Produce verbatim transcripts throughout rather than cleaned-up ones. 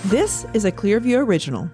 This is a Clearview original.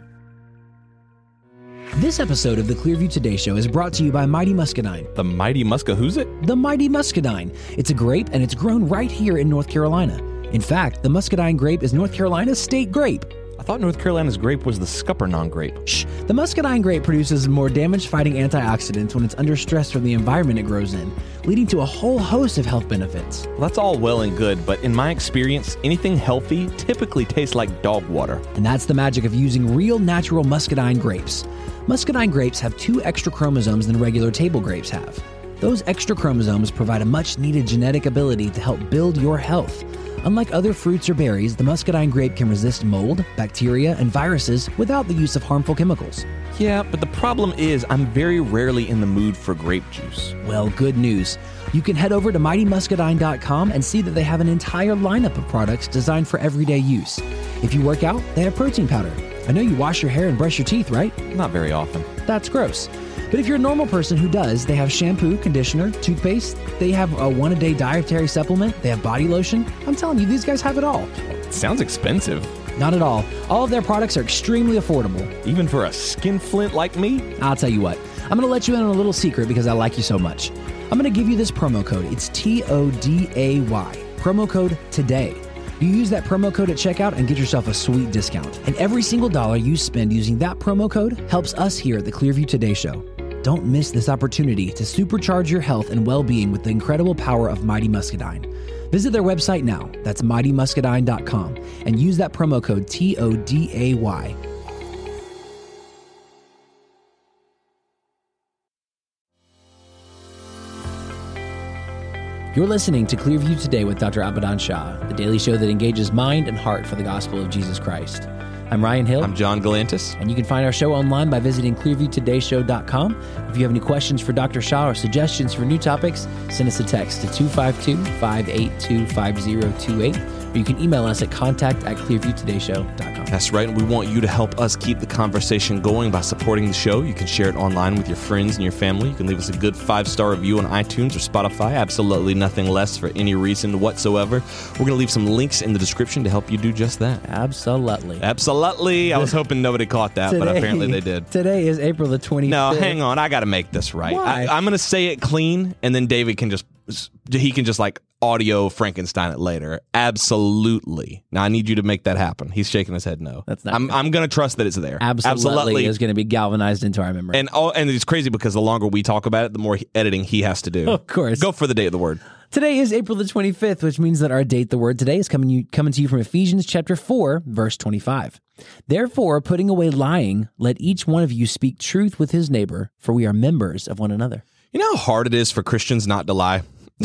This episode of the Clearview Today Show is brought to you by Mighty Muscadine. The Mighty Musca, who's it? The Mighty Muscadine. It's a grape and it's grown right here in North Carolina. In fact, the Muscadine grape is North Carolina's state grape. I thought North Carolina's grape was the Scuppernong grape. Shh. The Muscadine grape produces more damage-fighting antioxidants when it's under stress from the environment it grows in, leading to a whole host of health benefits. Well, that's all well and good, but in my experience, anything healthy typically tastes like dog water. And that's the magic of using real natural Muscadine grapes. Muscadine grapes have two extra chromosomes than regular table grapes have. Those extra chromosomes provide a much-needed genetic ability to help build your health. Unlike other fruits or berries, the Muscadine grape can resist mold, bacteria, and viruses without the use of harmful chemicals. Yeah, but the problem is I'm very rarely in the mood for grape juice. Well, good news. You can head over to mighty muscadine dot com and see that they have an entire lineup of products designed for everyday use. If you work out, they have protein powder. I know you wash your hair and brush your teeth, right? Not very often. That's gross. But if you're a normal person who does, they have shampoo, conditioner, toothpaste, they have a one-a-day dietary supplement, they have body lotion. I'm telling you, these guys have it all. It sounds expensive. Not at all. All of their products are extremely affordable. Even for a skinflint like me? I'll tell you what. I'm going to let you in on a little secret because I like you so much. I'm going to give you this promo code. It's T O D A Y. Promo code TODAY. You use that promo code at checkout and get yourself a sweet discount. And every single dollar you spend using that promo code helps us here at the Clearview Today Show. Don't miss this opportunity to supercharge your health and well-being with the incredible power of Mighty Muscadine. Visit their website now, that's mighty muscadine dot com, and use that promo code T O D A Y. You're listening to Clearview Today with Doctor Abadan Shah, the daily show that engages mind and heart for the gospel of Jesus Christ. I'm Ryan Hill. I'm John Galantis. And you can find our show online by visiting clearview today show dot com. If you have any questions for Doctor Shah or suggestions for new topics, send us a text to two five two, five eight two, five zero two eight. Or you can email us at contact at clearview today show dot com. That's right, and we want you to help us keep the conversation going by supporting the show. You can share it online with your friends and your family. You can leave us a good five-star review on iTunes or Spotify. Absolutely nothing less for any reason whatsoever. We're going to leave some links in the description to help you do just that. Absolutely. Absolutely. I was hoping nobody caught that, today, but apparently they did. Today is April the twenty-fifth. No, hang on. I got to make this right. Why? I, I'm going to say it clean, and then David can just, he can just like audio Frankenstein it later. Absolutely. Now I need you to make that happen. He's shaking his head no. That's not I'm, I'm going to trust that it's there. Absolutely, Absolutely. is going to be galvanized into our memory. And oh, and it's crazy because the longer we talk about it, the more editing he has to do. Of course. Go for the day of the word. Today is April the twenty-fifth, which means that our date the word today is coming, you, coming to you from Ephesians chapter four, verse twenty-five. Therefore, putting away lying, let each one of you speak truth with his neighbor, for we are members of one another. You know how hard it is for Christians not to lie?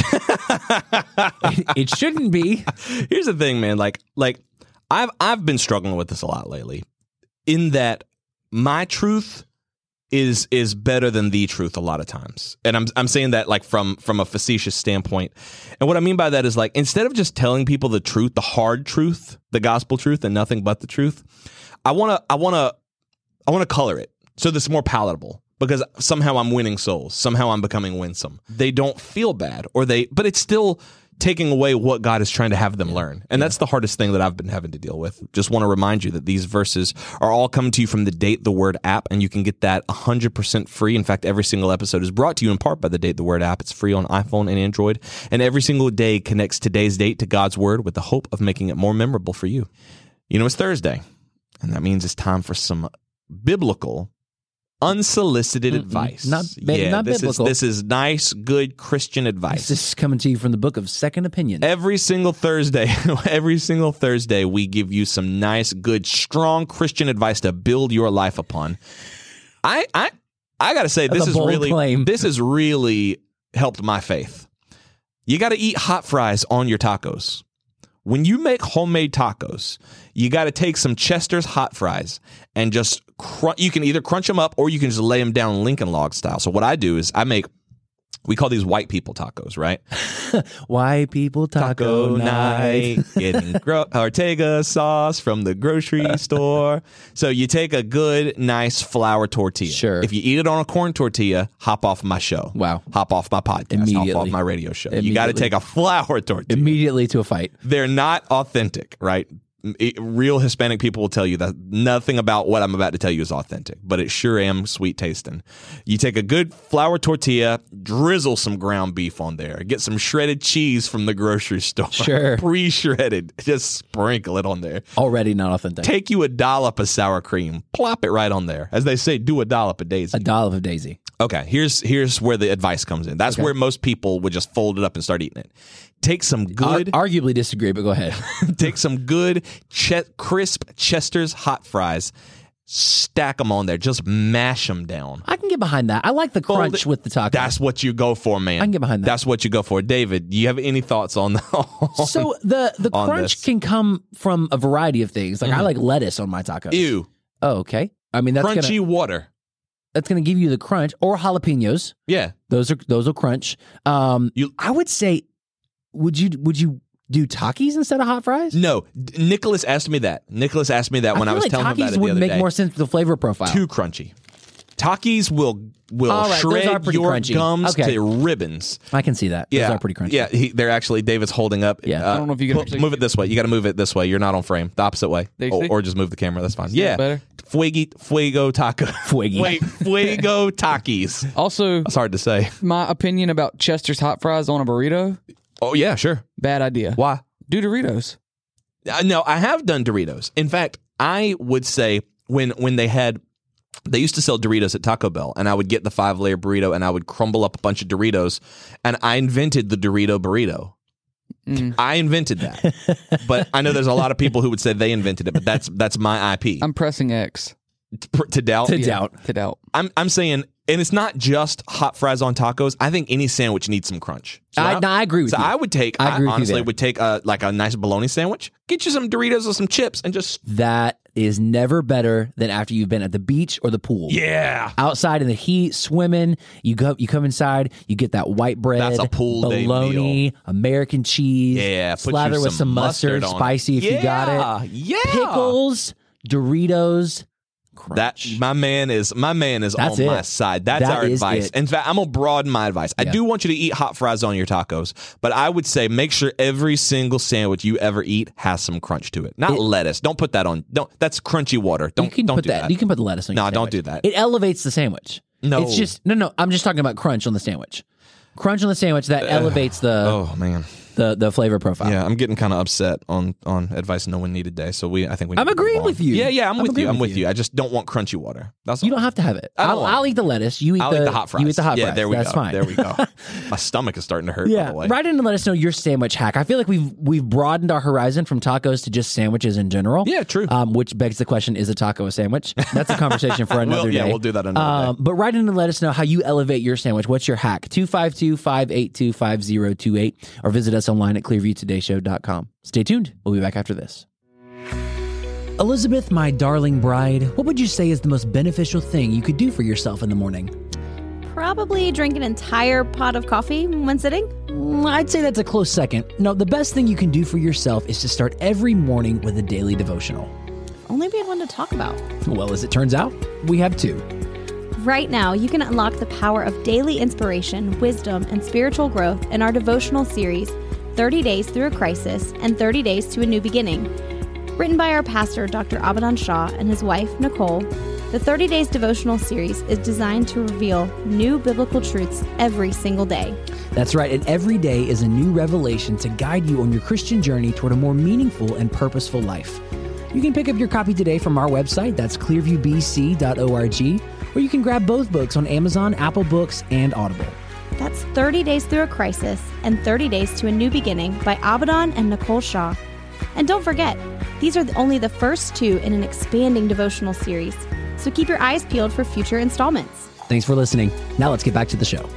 It shouldn't be. Here's the thing, man. Like, like I've I've been struggling with this a lot lately, in that my truth is is better than the truth a lot of times, and I'm I'm saying that like from from a facetious standpoint. And what I mean by that is like instead of just telling people the truth, the hard truth, the gospel truth, and nothing but the truth, I wanna I wanna I wanna color it so that it's more palatable. Because somehow I'm winning souls. Somehow I'm becoming winsome. They don't feel bad, or they, but it's still taking away what God is trying to have them learn. And yeah. That's the hardest thing that I've been having to deal with. Just want to remind you that these verses are all coming to you from the Date the Word app, and you can get that one hundred percent free. In fact, every single episode is brought to you in part by the Date the Word app. It's free on iPhone and Android, and every single day connects today's date to God's Word with the hope of making it more memorable for you. You know, it's Thursday, and that means it's time for some biblical unsolicited Mm-mm. advice. Not, ba- yeah, not this biblical. Is, this is nice, good Christian advice. This is coming to you from the book of Second Opinion. Every single Thursday, every single Thursday, we give you some nice, good, strong Christian advice to build your life upon. I, I, I gotta say, That's this a is bold really, claim. this has really helped my faith. You got to eat hot fries on your tacos. When you make homemade tacos, you got to take some Chester's hot fries and just cr- you can either crunch them up or you can just lay them down Lincoln log style. So what I do is I make, we call these white people tacos, right? White people taco, taco night. night. Getting gro- Ortega sauce from the grocery store. So you take a good, nice flour tortilla. Sure. If you eat it on a corn tortilla, hop off my show. Wow. Hop off my podcast. Immediately. Hop off my radio show. You got to take a flour tortilla. Immediately to a fight. They're not authentic, right? it, real Hispanic people will tell you that nothing about what I'm about to tell you is authentic, but it sure am sweet tasting. You take a good flour tortilla, drizzle some ground beef on there, get some shredded cheese from the grocery store. Sure. Pre-shredded. Just sprinkle it on there. Already not authentic. Take you a dollop of sour cream, plop it right on there. As they say, do a dollop of Daisy. A dollop of Daisy. Okay, here's here's where the advice comes in. That's Okay. where most people would just fold it up and start eating it. Take some good, Ar- arguably disagree, but go ahead. take some good che- crisp Chester's hot fries, stack them on there, just mash them down. I can get behind that. I like the Fold crunch it- with the taco. That's what you go for, man. I can get behind that. That's what you go for, David. Do you have any thoughts on the? so the the on crunch this. can come from a variety of things. Like I like lettuce on my tacos. Ew, Oh, okay. I mean that's crunchy gonna water. that's gonna give you the crunch, or jalapenos. Yeah, Those are those will crunch. Um, You- I would say, would you would you do Takis instead of hot fries? no. D- Nicholas asked me that. Nicholas asked me that when I, feel was like telling him Takis about it the would other make day. more sense with the flavor profile. Too crunchy. Takis will will All right, those are shred pretty your crunchy. gums Okay. to ribbons. I can see that. Yeah, Those are pretty crunchy. Yeah, he, they're actually David's holding up. Yeah. uh, I don't know if you can pu- actually move see it this way. You got to move it this way. You're not on frame. The opposite way, There you or, see? or just move the camera. That's fine. that Yeah, better? Fuegi, fuego taco. Fuegi. Wait, fuego Takis. Also, That's hard to say. my opinion about Chester's hot fries on a burrito, Oh yeah, sure. bad idea. Why? Do Doritos. Uh, no, I have done Doritos. In fact, I would say when when they had. They used to sell Doritos at Taco Bell, and I would get the five layer burrito, and I would crumble up a bunch of Doritos, and I invented the Dorito burrito. Mm. I invented that, but I know there's a lot of people who would say they invented it, but that's that's my I P. I'm pressing X. to, to doubt. To Yeah, doubt. To doubt. I'm I'm saying, and it's not just hot fries on tacos. I think any sandwich needs some crunch. So I, no, I agree with so you. I would take. I I, agree with you honestly there. would take a like a nice bologna sandwich. Get you some Doritos or some chips, and just that is never better than after you've been at the beach or the pool. yeah. Outside in the heat, swimming, you go, you come inside, you get that white bread, That's a pool day bologna, meal. American cheese, Yeah, put you slather with some some mustard, mustard on it. spicy if you got it, Yeah. pickles, Doritos, That crunch. my man is my man is That's on my it. side. That's That our is advice. it. In fact, I'm gonna broaden my advice. I Yeah. do want you to eat hot fries on your tacos, but I would say make sure every single sandwich you ever eat has some crunch to it. Not It- lettuce. Don't put that on. Don't. That's crunchy water. Don't. you can don't put do that, that. You can put the lettuce on your No, don't sandwich. do that. It elevates the sandwich. No. It's just no, no. I'm just talking about crunch on the sandwich. Crunch on the sandwich that elevates the oh man. the the flavor profile. Yeah, I'm getting kind of upset on on advice no one needed day. So we, I think we. Need I'm to move agreeing on. with you. Yeah, yeah, I'm, I'm with you. agreeing I'm with with you. you. I just don't want crunchy water. That's all. You don't have to have it. I don't I'll, want I'll eat the lettuce. You eat I'll the, eat the hot fries. You eat the hot yeah, fries. there we That's go. fine. There we go. My stomach is starting to hurt. By Yeah, the way. write in and let us know your sandwich hack. I feel like we've we've broadened our horizon from tacos to just sandwiches in general. Yeah, true. Um, which begs the question: is a taco a sandwich? That's a conversation for another We'll- day. yeah, we'll do that another um, But write in and let us know how you elevate your sandwich. What's your hack? two five two, five eight two, five zero two eight or visit us online at clearview today show dot com. Stay tuned. We'll be back after this. Elizabeth, my darling bride, what would you say is the most beneficial thing you could do for yourself in the morning? Probably drink an entire pot of coffee when sitting. Mm, I'd say that's a close second. No, the best thing you can do for yourself is to start every morning with a daily devotional. Only we had one to talk about. Well, as it turns out, we have two. Right now, you can unlock the power of daily inspiration, wisdom, and spiritual growth in our devotional series, thirty days Through a Crisis and thirty days to a New Beginning. Written by our pastor, Doctor Abadan Shah, and his wife, Nicole, the thirty days devotional series is designed to reveal new biblical truths every single day. That's right, and every day is a new revelation to guide you on your Christian journey toward a more meaningful and purposeful life. You can pick up your copy today from our website, that's clearview b c dot org, or you can grab both books on Amazon, Apple Books, and Audible. That's thirty days Through a Crisis and thirty days to a New Beginning by Abadan and Nicole Shaw. And don't forget, these are only the first two in an expanding devotional series, so keep your eyes peeled for future installments. Thanks for listening. Now let's get back to the show.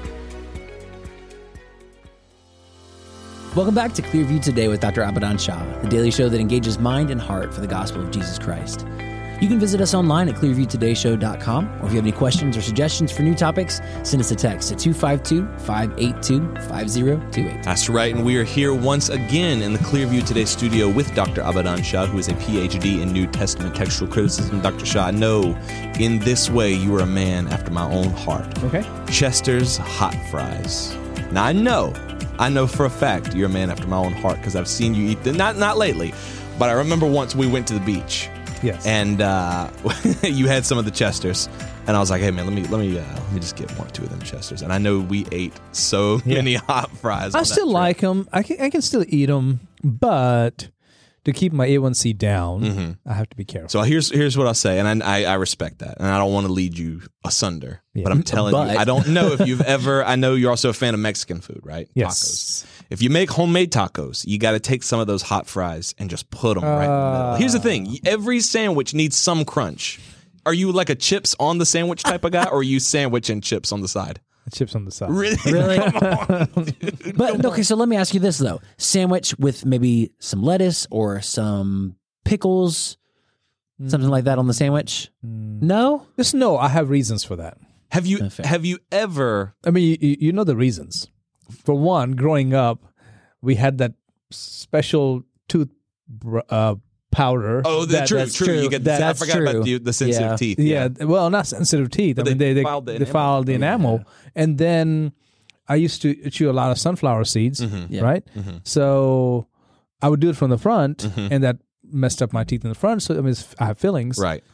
Welcome back to Clearview Today with Doctor Abadan Shah, the daily show that engages mind and heart for the gospel of Jesus Christ. You can visit us online at clearview today show dot com, or if you have any questions or suggestions for new topics, send us a text at two five two, five eight two, five zero two eight. That's right, and we are here once again in the Clearview Today studio with Doctor Abadan Shah, who is a P H D in New Testament textual criticism. Doctor Shah, I know in this way you are a man after my own heart. Okay. Chester's hot fries. Now, I know, I know for a fact you're a man after my own heart because I've seen you eat them, not, not lately, but I remember once we went to the beach. Yes. And uh, you had some of the Chesters, and I was like, "Hey man, let me let me uh, let me just get one or two of them Chesters." And I know we ate so Yeah. many hot fries. I on that still trip. like them. I can, I can still eat them, but to keep my A one C down, Mhm. I have to be careful. So here's here's what I'll say, and I, I I respect that, and I don't want to lead you asunder, Yeah. but I'm telling But- you, I don't know if you've ever. I know you're also a fan of Mexican food, right? Yes. Tacos. If you make homemade tacos, you got to take some of those hot fries and just put them right in the middle. Here's the thing: every sandwich needs some crunch. Are you like a chips on the sandwich type of guy, or are you sandwich and chips on the side? Chips on the side. Really? Really? Come on, dude. But okay, so let me ask you this though: sandwich with maybe some lettuce or some pickles, something like that on the sandwich. No, Just no, I have reasons for that. Have you Perfect. have you ever? I mean, you, you know the reasons. For one, growing up, we had that special tooth br- uh, powder. Oh, the, that, true, that's true. true. You get. That- I that's forgot about true. the, the sensitive Yeah. teeth. Yeah, well, not sensitive teeth. I But mean, they they they filed the they enamel. filed the Oh, yeah. enamel, and then I used to chew a lot of sunflower seeds, Mm-hmm. Yeah. right? So I would do it from the front, Mm-hmm. and that messed up my teeth in the front. So I mean, it's- I have fillings. Right.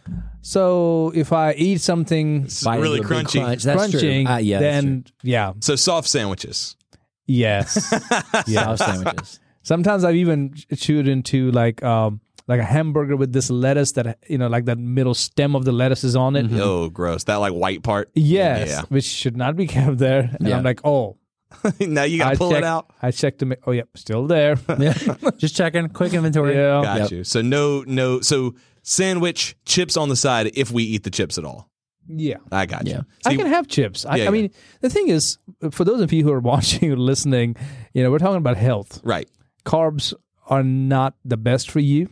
So if I eat something It's Bite really into a big crunchy. crunch. That's crunching, true. Uh, yeah, that's then yeah, So soft sandwiches. yes, true. yeah. Soft sandwiches. Sometimes I've even chewed into like um like a hamburger with this lettuce that you know like that middle stem of the lettuce is on it. Oh, gross. That like white part. Yes, Yeah. which should not be kept there. And Yeah. I'm like, oh, Now you got I to pull checked, it out. I checked to make. Oh, yep, still there. Yeah. Just checking. Quick inventory. Yeah. Got Yep. you. So no, no. So sandwich, chips on the side if we eat the chips at all. Yeah. I got you. Yeah. I See, can have chips. I, Yeah, I yeah. mean, the thing is, for those of you who are watching or listening, you know, we're talking about health. right. Carbs are not the best for you.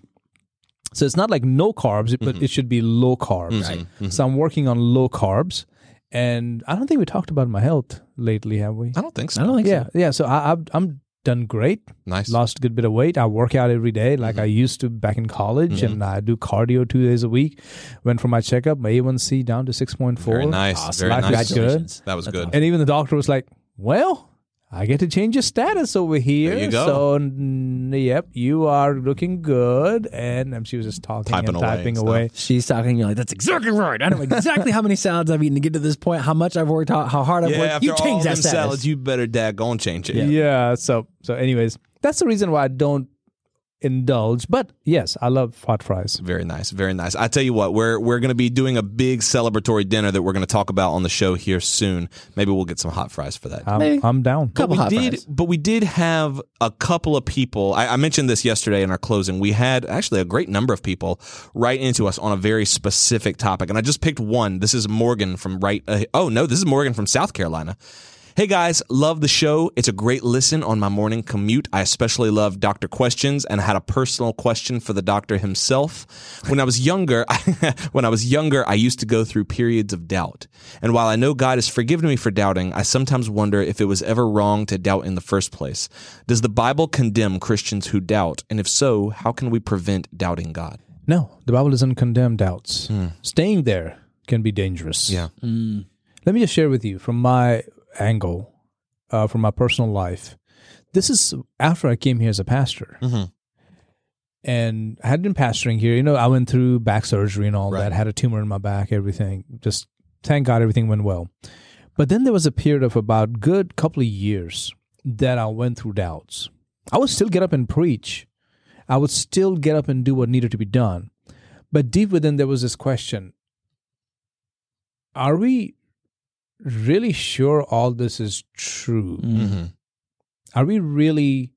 So it's not like no carbs, Mm-hmm. but it should be low carbs. Right. So I'm working on low carbs. And I don't think we talked about my health lately, have we? I don't think so. I don't think Yeah. so. Yeah. So I, I've, I'm done great. Nice. Lost a good bit of weight. I work out every day like I used to back in college, and I do cardio two days a week. Went for my checkup, my A one C down to six point four. Very nice. Awesome. Very Life nice. is good. Congratulations. That was That's good. awesome. And even the doctor was like, well, I get to change your status over here. There you go. So, mm, yep, you are looking good. And um, she was just talking Typing and away typing and stuff. away. She's talking. You're like, that's exactly right. I know exactly how many salads I've eaten to get to this point. How much I've worked. How, how hard I've Yeah, worked. after You all change that them status. salads, you better daggone change it. Yeah. So, so anyways, that's the reason why I don't indulge. But yes, I love hot fries. Very nice, very nice. I tell you what, we're we're going to be doing a big celebratory dinner that we're going to talk about on the show here soon. Maybe we'll get some hot fries for that. I'm, Maybe. I'm down. But we hot did, fries. but we did have a couple of people. I, I mentioned this yesterday in our closing. We had actually a great number of people write into us on a very specific topic, and I just picked one. This is Morgan from right. Uh, oh no, this is Morgan from South Carolina. Hey guys, love the show. It's a great listen on my morning commute. I especially love Doctor Questions and had a personal question for the doctor himself. When I was younger, when I was younger, I used to go through periods of doubt. And while I know God has forgiven me for doubting, I sometimes wonder if it was ever wrong to doubt in the first place. Does the Bible condemn Christians who doubt? And if so, how can we prevent doubting God? No, the Bible doesn't condemn doubts. Staying there can be dangerous. Yeah. Let me just share with you from my angle, uh, from my personal life. This is after I came here as a pastor. Mhm. And I had been pastoring here. You know, I went through back surgery and all Right. that, had a tumor in my back, everything. Just thank God everything went well. But then there was a period of about good couple of years that I went through doubts. I would still get up and preach. I would still get up and do what needed to be done. But deep within there was this question, are we really sure all this is true? Mm-hmm. Are we really,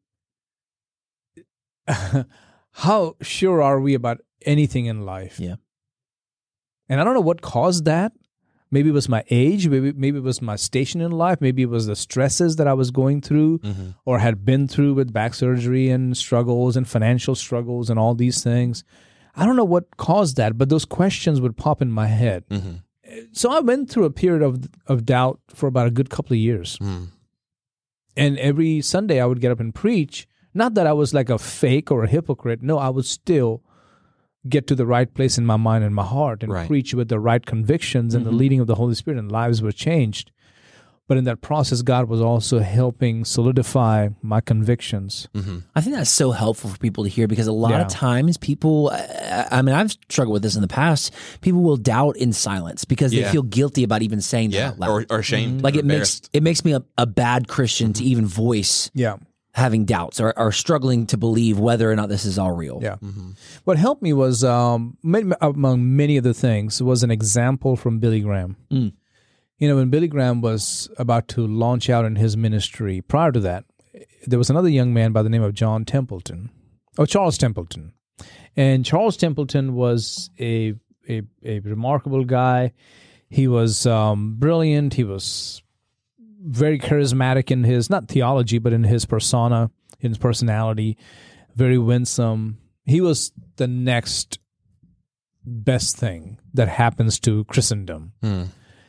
how sure are we about anything in life? Yeah. And I don't know what caused that. Maybe it was my age. Maybe maybe it was my station in life. Maybe it was the stresses that I was going through Mm-hmm. or had been through with back surgery and struggles and financial struggles and all these things. I don't know what caused that, but those questions would pop in my head. Mm-hmm. So I went through a period of of doubt for about a good couple of years. Mm. And every Sunday I would get up and preach. Not that I was like a fake or a hypocrite. No, I would still get to the right place in my mind and my heart and Right. preach with the right convictions and the leading of the Holy Spirit, and lives were changed. But in that process, God was also helping solidify my convictions. I think that's so helpful for people to hear because a lot Yeah. of times people, I I mean, I've struggled with this in the past. People will doubt in silence because Yeah. they feel guilty about even saying Yeah, that out loud. or, or ashamed. like or it makes embarrassed. it makes me a, a bad Christian to even voice Yeah. having doubts or, or struggling to believe whether or not this is all real. Yeah. What helped me was, um, ma- among many other things, was an example from Billy Graham. Mm. You know, when Billy Graham was about to launch out in his ministry, prior to that, there was another young man by the name of John Templeton, or Charles Templeton. And Charles Templeton was a a, a remarkable guy. He was um, brilliant. He was very charismatic in his, not theology, but in his persona, in his personality, very winsome. He was the next best thing that happens to Christendom. Hmm.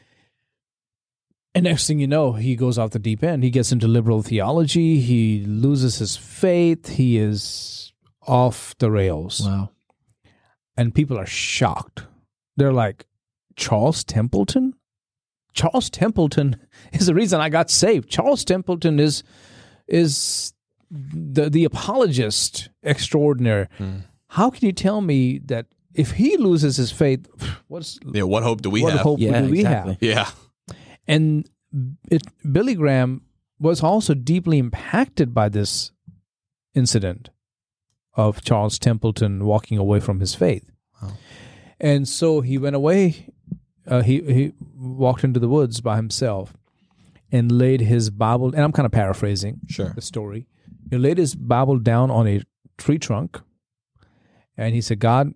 And next thing you know, he goes off the deep end. He gets into liberal theology. He loses his faith. He is off the rails. Wow. And people are shocked. They're like, Charles Templeton? Charles Templeton is the reason I got saved. Charles Templeton is is the the apologist extraordinaire. How can you tell me that if he loses his faith, what's Yeah, what hope do we what have? hope Yeah, do we exactly. have? Yeah. And it, Billy Graham was also deeply impacted by this incident of Charles Templeton walking away from his faith. Wow. And so he went away. Uh, he, he walked into the woods by himself and laid his Bible, and I'm kind of paraphrasing Sure. the story. He laid his Bible down on a tree trunk, and he said, God,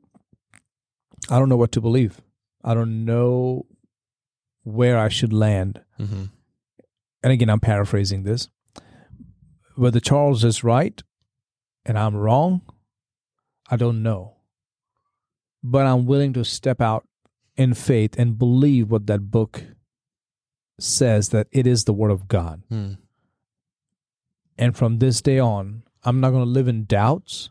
I don't know what to believe. I don't know where I should land. Mm-hmm. And again, I'm paraphrasing this. Whether Charles is right and I'm wrong, I don't know. But I'm willing to step out in faith and believe what that book says, that it is the Word of God. Mm. And from this day on, I'm not going to live in doubts.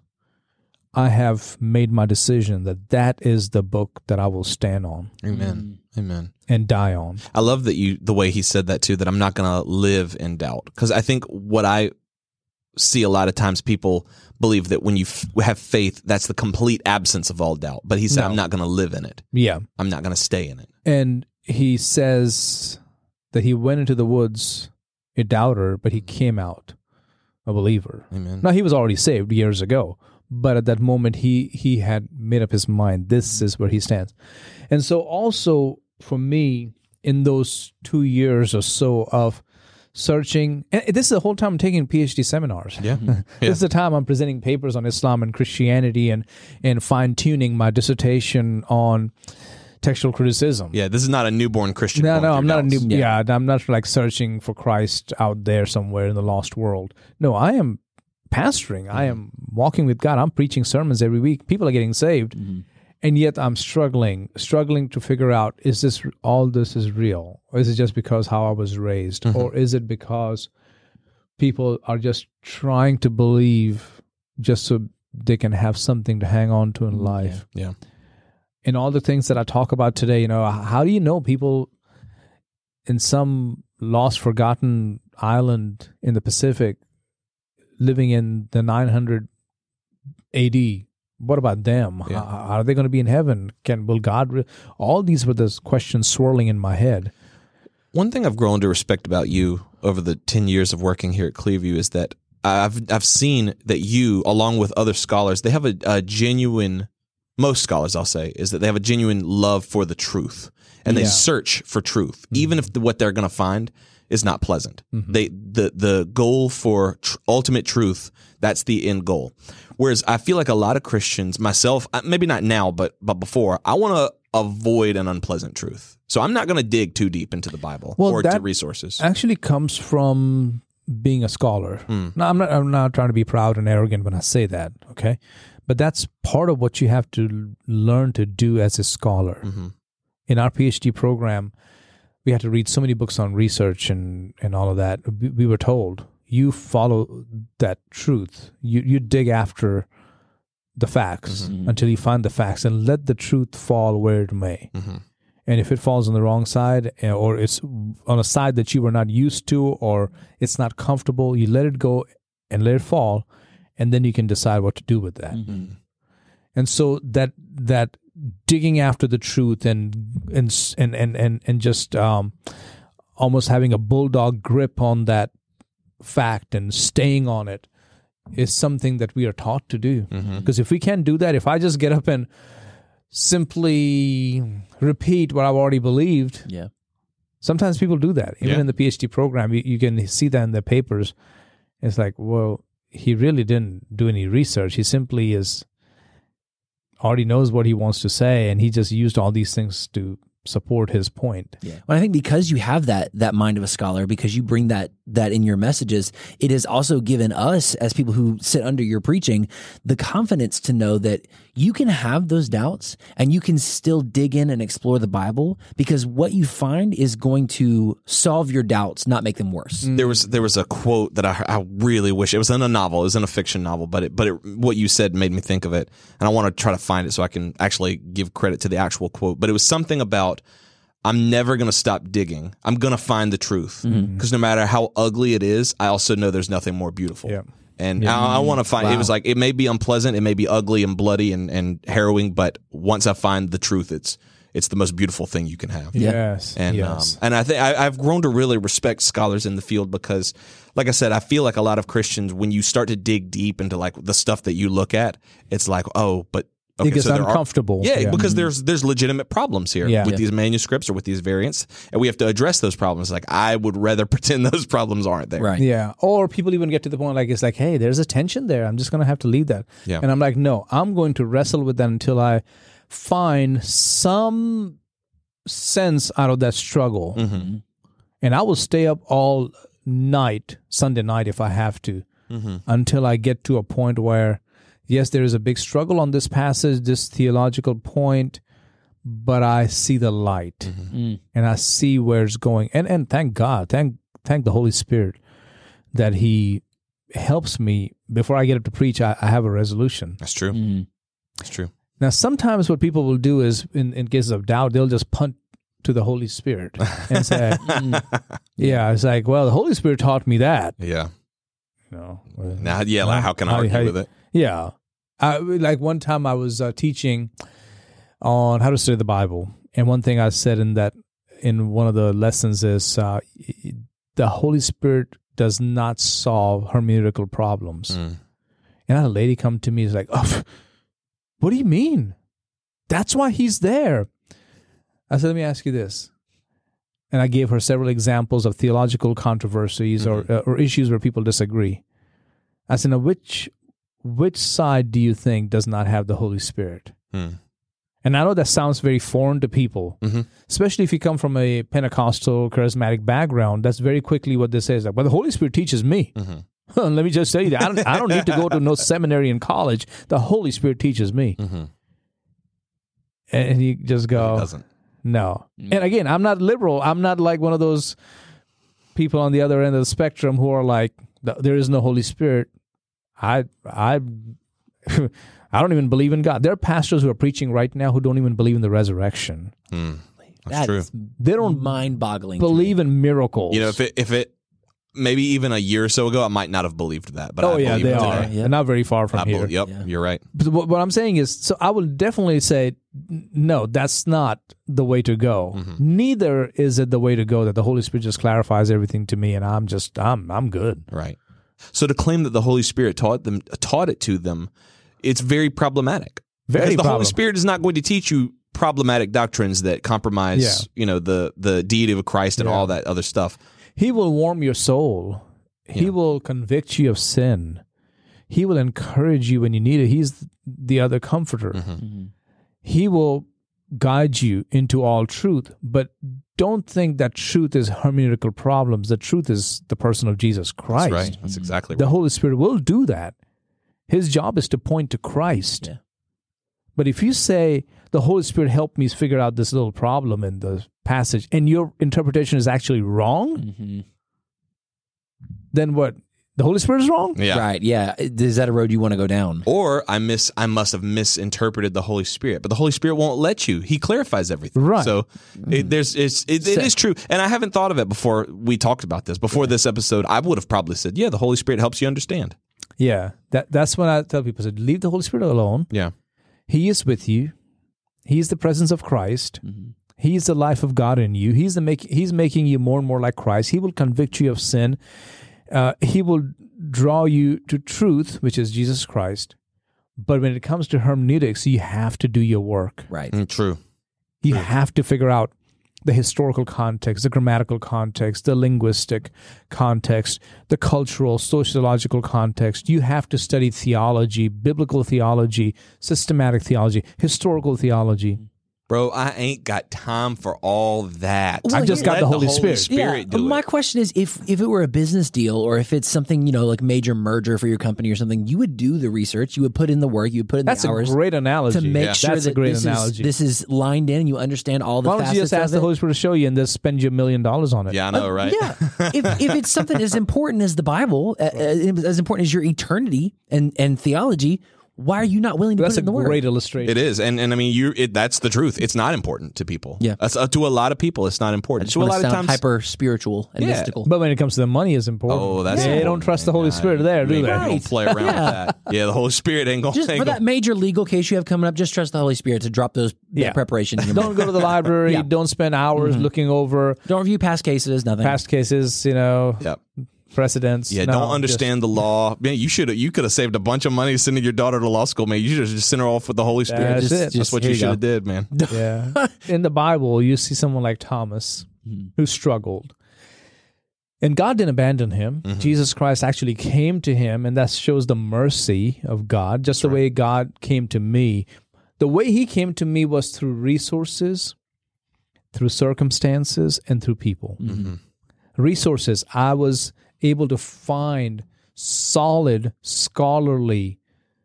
I have made my decision that that is the book that I will stand on Amen. Amen. and die on. I love that you the way he said that too. That I'm not going to live in doubt, because I think what I see a lot of times, people believe that when you f- have faith, that's the complete absence of all doubt. But he said, No. I'm not going to live in it. Yeah. I'm not going to stay in it. And he says that he went into the woods a doubter, but he came out a believer. Amen. Now, he was already saved years ago, but at that moment, he he had made up his mind. This is where he stands. And so also for me, in those two years or so of searching, and this is the whole time I'm taking PhD seminars. Yeah. This is the time I'm presenting papers on Islam and Christianity and, and fine-tuning my dissertation on textual criticism. Yeah. This is not a newborn Christian. No, going no, through I'm not a doubts. new. Yeah. I'm not like searching for Christ out there somewhere in the lost world. No, I am pastoring. I am walking with God. I'm preaching sermons every week. People are getting saved, and yet I'm struggling, struggling to figure out: is this all? This is real, or is it just because how I was raised, or is it because people are just trying to believe just so they can have something to hang on to in life? Yeah. And all the things that I talk about today, you know, how do you know people in some lost, forgotten island in the Pacific living in the nine hundred A D? What about them? Yeah. How- Are they going to be in heaven? Can will God? Re- all these were the questions swirling in my head. One thing I've grown to respect about you over the ten years of working here at Clearview is that I've I've seen that you, along with other scholars, they have a, a genuine, most scholars I'll say, is that they have a genuine love for the truth, and they Yeah. search for truth, even if the, what they're going to find is not pleasant. Mm-hmm. They the the goal for tr- ultimate truth, that's the end goal. Whereas I feel like a lot of Christians, myself, uh, maybe not now, but but before, I want to avoid an unpleasant truth. So I'm not going to dig too deep into the Bible Well, or to that resources. Actually, comes from being a scholar. Now, I'm not. I'm not trying to be proud and arrogant when I say that. Okay, but that's part of what you have to learn to do as a scholar. Mm-hmm. In our PhD program, we had to read so many books on research and, and all of that. We, we were told, you follow that truth. You you dig after the facts Mm-hmm. until you find the facts and let the truth fall where it may. Mm-hmm. And if it falls on the wrong side, eh, or it's on a side that you were not used to, or it's not comfortable, you let it go and let it fall, and then you can decide what to do with that. Mm-hmm. And so that that digging after the truth and and and and and, and just um, almost having a bulldog grip on that fact and staying on it is something that we are taught to do. Because if we can't do that, if I just get up and simply repeat what I've already believed, Yeah. sometimes people do that. Even Yeah. in the PhD program, you, you can see that in the papers. It's like, well, he really didn't do any research. He simply is already knows what he wants to say, and he just used all these things to support his point. Yeah. Well, I think because you have that that mind of a scholar, because you bring that that in your messages, it has also given us as people who sit under your preaching the confidence to know that you can have those doubts and you can still dig in and explore the Bible, because what you find is going to solve your doubts, not make them worse. There was there was a quote that I, I really wish it was in a novel. It was in a fiction novel, but it, but it, what you said made me think of it, and I want to try to find it so I can actually give credit to the actual quote. But it was something about, I'm never going to stop digging. I'm going to find the truth, because no matter how ugly it is, I also know there's nothing more beautiful. Yeah. And I, I want to find. It was like, it may be unpleasant, it may be ugly and bloody and, and harrowing, but once I find the truth, it's it's the most beautiful thing you can have. Yes. And yes. um, and I think I, I've grown to really respect scholars in the field, because, like I said, I feel like a lot of Christians, when you start to dig deep into like the stuff that you look at, it's like, oh, but okay, it gets so there are- uncomfortable. yeah, Yeah. because there's there's legitimate problems here Yeah. with Yeah. these manuscripts or with these variants, and we have to address those problems. Like, I would rather pretend those problems aren't there. Right. Yeah. Or people even get to the point like, it's like, hey, there's a tension there. I'm just going to have to leave that. Yeah. And I'm like, no, I'm going to wrestle with that until I find some sense out of that struggle. Mm-hmm. And I will stay up all night, Sunday night, if I have to, Mm-hmm. until I get to a point where, yes, there is a big struggle on this passage, this theological point, but I see the light Mm-hmm. and I see where it's going. And and thank God, thank thank the Holy Spirit that He helps me. Before I get up to preach, I, I have a resolution. That's true. Mm. That's true. Now, sometimes what people will do is, in, in cases of doubt, they'll just punt to the Holy Spirit and say, yeah, it's like, well, the Holy Spirit taught me that. Yeah. You know, Now, yeah. Like, how can I How- argue how- with it? Yeah. I, like one time I was uh, teaching on how to study the Bible. And one thing I said in that, in one of the lessons is uh, the Holy Spirit does not solve hermeneutical problems. Mm. And I had a lady come to me, is like, oh, what do you mean? That's why he's there. I said, let me ask you this. And I gave her several examples of theological controversies Mm-hmm. or, uh, or issues where people disagree. I said, now, which which side do you think does not have the Holy Spirit? Hmm. And I know that sounds very foreign to people, Mm-hmm. especially if you come from a Pentecostal, charismatic background. That's very quickly what they say is like, well, the Holy Spirit teaches me. Mm-hmm. Let me just tell you that. I don't, I don't need to go to no seminary in college. The Holy Spirit teaches me. Mm-hmm. And you just go, It doesn't. no. And again, I'm not liberal. I'm not like one of those people on the other end of the spectrum who are like, there is no Holy Spirit. I, I, I don't even believe in God. There are pastors who are preaching right now who don't even believe in the resurrection. Hmm. That's That true. is They don't mind-boggling. to me. believe in miracles. You know, if it if it maybe even a year or so ago, I might not have believed that. But oh I yeah, believe they it are. today. Yeah. They're not very far I from here. believe, yep, Yeah. you're right. But what, what I'm saying is, so I will definitely say, n- no, that's not the way to go. Mm-hmm. Neither is it the way to go that the Holy Spirit just clarifies everything to me, and I'm just, I'm, I'm good. Right. So to claim that the Holy Spirit taught them, taught it to them, it's very problematic. Very because the Holy problem- Spirit is not going to teach you problematic doctrines that compromise, Yeah. you know, the the deity of Christ and Yeah. all that other stuff. He will warm your soul. He Yeah. will convict you of sin. He will encourage you when you need it. He's the other comforter. Mm-hmm. He will guide you into all truth, but don't think that truth is hermeneutical problems. The truth is the person of Jesus Christ. That's right. That's exactly The right. Holy Spirit will do that. His job is to point to Christ. Yeah. But if you say, the Holy Spirit helped me figure out this little problem in the passage, and your interpretation is actually wrong, Mhm. then what? The Holy Spirit is wrong? Yeah. Right. Yeah. Is that a road you want to go down? Or I miss I must have misinterpreted the Holy Spirit, but the Holy Spirit won't let you. He clarifies everything. Right. So it, there's it's it, it is true, and I haven't thought of it before we talked about this. Before this episode, I would have probably said, "Yeah, the Holy Spirit helps you understand." Yeah. That that's when I tell people, I said, leave the Holy Spirit alone. Yeah. He is with you. He is the presence of Christ. Mm-hmm. He is the life of God in you. He's the make, He's making you more and more like Christ. He will convict you of sin. Uh, he will draw you to truth, which is Jesus Christ. But when it comes to hermeneutics, you have to do your work. Right. Mm, true. You have to figure out the historical context, the grammatical context, the linguistic context, the cultural, sociological context. You have to study theology, biblical theology, systematic theology, historical theology. Bro, I ain't got time for all that. Well, I just yeah. got the Let Holy Spirit. Spirit yeah, do my it. question is, if if it were a business deal or if it's something, you know, like major merger for your company or something, you would do the research, you would put in the work, you would put in That's the a hours great analogy. to make Yeah. sure That's that a great this, analogy. Is, this is lined in and you understand all the Why don't facets you just ask of the it. Holy Spirit to show you and just spend you a million dollars on it? Yeah, I know, right? Yeah, if if it's something as important as the Bible, uh, uh, as important as your eternity and, and theology, why are you not willing to That's put a it in the word? great illustration. It is, and and I mean, you. It, that's the truth. It's not important to people. Yeah. That's, uh, to a lot of people, it's not I important. just To a want lot to of sound times, hyper spiritual and Yeah. mystical. But when it comes to the money, it's important. oh, that's they important, don't trust the man. Holy Nah, Spirit there, you do ain't they? gonna Right. play around Yeah. with that. Yeah, the Holy Spirit ain't gonna. Just ain't for gonna that major legal case you have coming up, just trust the Holy Spirit to drop those Yeah. that preparation in your Don't mind. go to the library. Yeah. Don't spend hours looking over Don't review past cases, nothing. past cases, you know, Yep. precedents. Yeah, No, don't just- understand the law. Man, you should you could have saved a bunch of money sending your daughter to law school, man. You should have just sent her off with the Holy Spirit. That's Just- it. That's Just- what here you you should have go. did, man. Yeah. In the Bible, you see someone like Thomas who struggled. And God didn't abandon him. Jesus Christ actually came to him, and that shows the mercy of God, just the way God came to me. The way he came to me was through resources, through circumstances, and through people. Resources, I was able to find solid, scholarly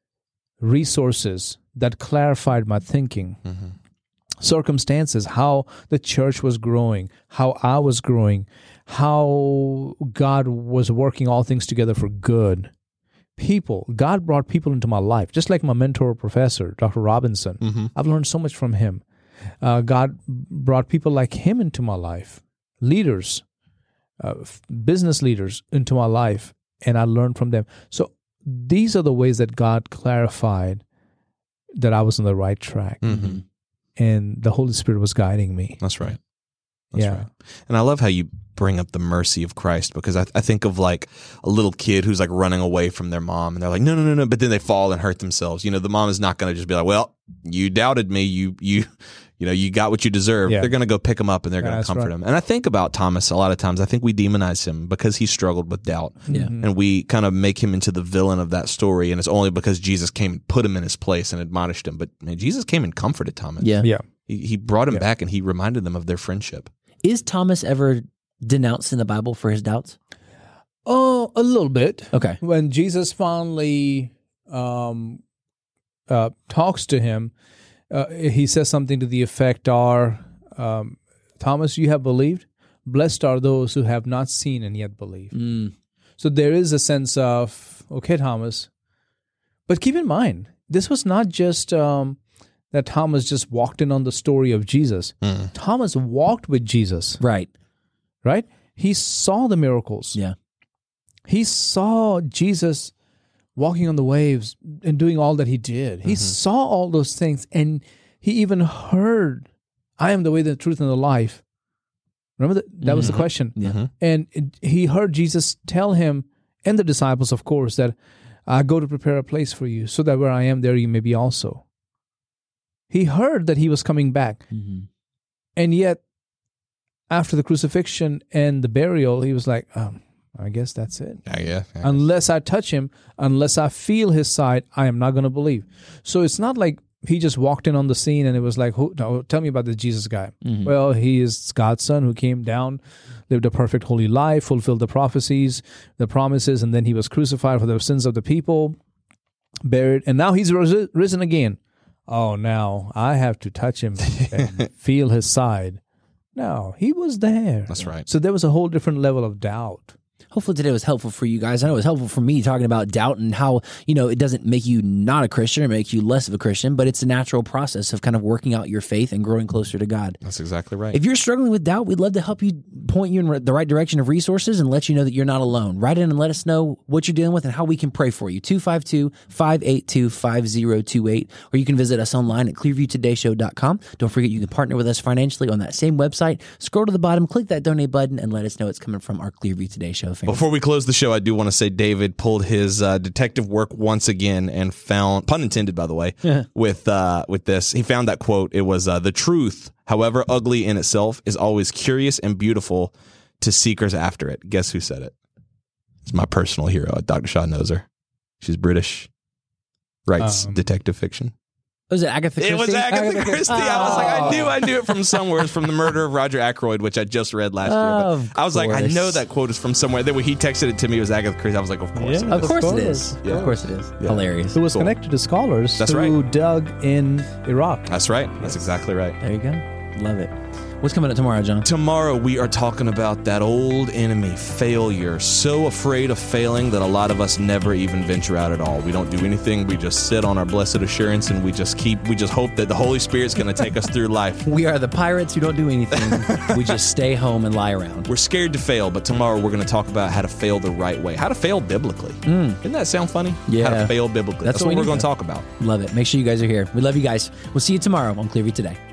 resources that clarified my thinking. Circumstances, how the church was growing, how I was growing, how God was working all things together for good. People, God brought people into my life, just like my mentor professor, Doctor Robinson. I've learned so much from him. Uh, God brought people like him into my life, leaders, uh, f- business leaders into my life, and I learned from them. So these are the ways that God clarified that I was on the right track, Mhm. and the Holy Spirit was guiding me. That's right. That's yeah. right. And I love how you bring up the mercy of Christ, because I, I think of like a little kid who's like running away from their mom, and they're like, no, no, no, no. But then they fall and hurt themselves. You know, the mom is not going to just be like, well, you doubted me. You, you, you know, you got what you deserve. Yeah. They're going to go pick him up and they're going to That's comfort right. him. And I think about Thomas a lot of times. I think we demonize him because he struggled with doubt. Yeah. And we kind of make him into the villain of that story. And it's only because Jesus came and put him in his place and admonished him. But man, Jesus came and comforted Thomas. Yeah. Yeah. He, he brought him Yeah. back and he reminded them of their friendship. Is Thomas ever denounced in the Bible for his doubts? Oh, a little bit. Okay. When Jesus finally um, uh, talks to him, uh, he says something to the effect, "Are um, Thomas, you have believed? Blessed are those who have not seen and yet believe." Mm. So there is a sense of, okay, Thomas. But keep in mind, this was not just um, that Thomas just walked in on the story of Jesus. Mm. Thomas walked with Jesus, Right. right? He saw the miracles. Yeah. He saw Jesus walking on the waves and doing all that he did. He Mhm. saw all those things, and he even heard, "I am the way, the truth, and the life." Remember that? That was the Mhm. question. Yeah. Mhm. And it- he heard Jesus tell him, and the disciples, of course, that I go to prepare a place for you, so that where I am, there you may be also. He heard that he was coming back. Mm-hmm. And yet, after the crucifixion and the burial, he was like, um, I guess that's it. Yeah, yeah. yeah. Unless I touch him, unless I feel his side, I am not going to believe. So it's not like he just walked in on the scene and it was like, who, no, tell me about this Jesus guy. Mhm. Well, he is God's son who came down, lived a perfect holy life, fulfilled the prophecies, the promises, and then he was crucified for the sins of the people, buried, and now he's ris- risen again. Oh, now I have to touch him and feel his side. No, he was there. That's right. So there was a whole different level of doubt. Hopefully today was helpful for you guys. I know it was helpful for me talking about doubt and how, you know, it doesn't make you not a Christian or make you less of a Christian, but it's a natural process of kind of working out your faith and growing closer to God. That's exactly right. If you're struggling with doubt, we'd love to help you, point you in the right direction of resources and let you know that you're not alone. Write in and let us know what you're dealing with and how we can pray for you. two five two, five eight two, five zero two eight, or you can visit us online at clearview today show dot com. Don't forget you can partner with us financially on that same website. Scroll to the bottom, click that donate button, and let us know it's coming from our Clearview Today Show family. Before we close the show, I do want to say David pulled his uh, detective work once again and found, pun intended, by the way, with uh, with this. He found that quote. It was, uh, the truth, however ugly in itself, is always curious and beautiful to seekers after it. Guess who said it? It's my personal hero. Doctor Shaw knows her. She's British, writes Um, detective fiction. Was it Agatha Christie? It was Agatha, Agatha Christie. I was like, I knew I knew it from somewhere. It's from The Murder of Roger Ackroyd, which I just read last year. Of But I was like, I course. know that quote is from somewhere. Then when he texted it to me, it was Agatha Christie. I was like, of course. Yeah. it Of is. course it course. is. Yeah. Of course it is. Yeah. Hilarious. Who was Cool. connected to scholars That's who right. dug in Iraq. That's right. That's exactly right. There you go. Love it. What's coming up tomorrow, John? Tomorrow, we are talking about that old enemy, failure. So afraid of failing that a lot of us never even venture out at all. We don't do anything. We just sit on our blessed assurance and we just keep, we just hope that the Holy Spirit's going to take us through life. We are the pirates who don't do anything. We just stay home and lie around. We're scared to fail, but tomorrow we're going to talk about how to fail the right way, how to fail biblically. Doesn't that sound funny? Yeah. How to fail biblically. That's That's, what we what we're need going to to- talk about. Love it. Make sure you guys are here. We love you guys. We'll see you tomorrow on Clearview Today.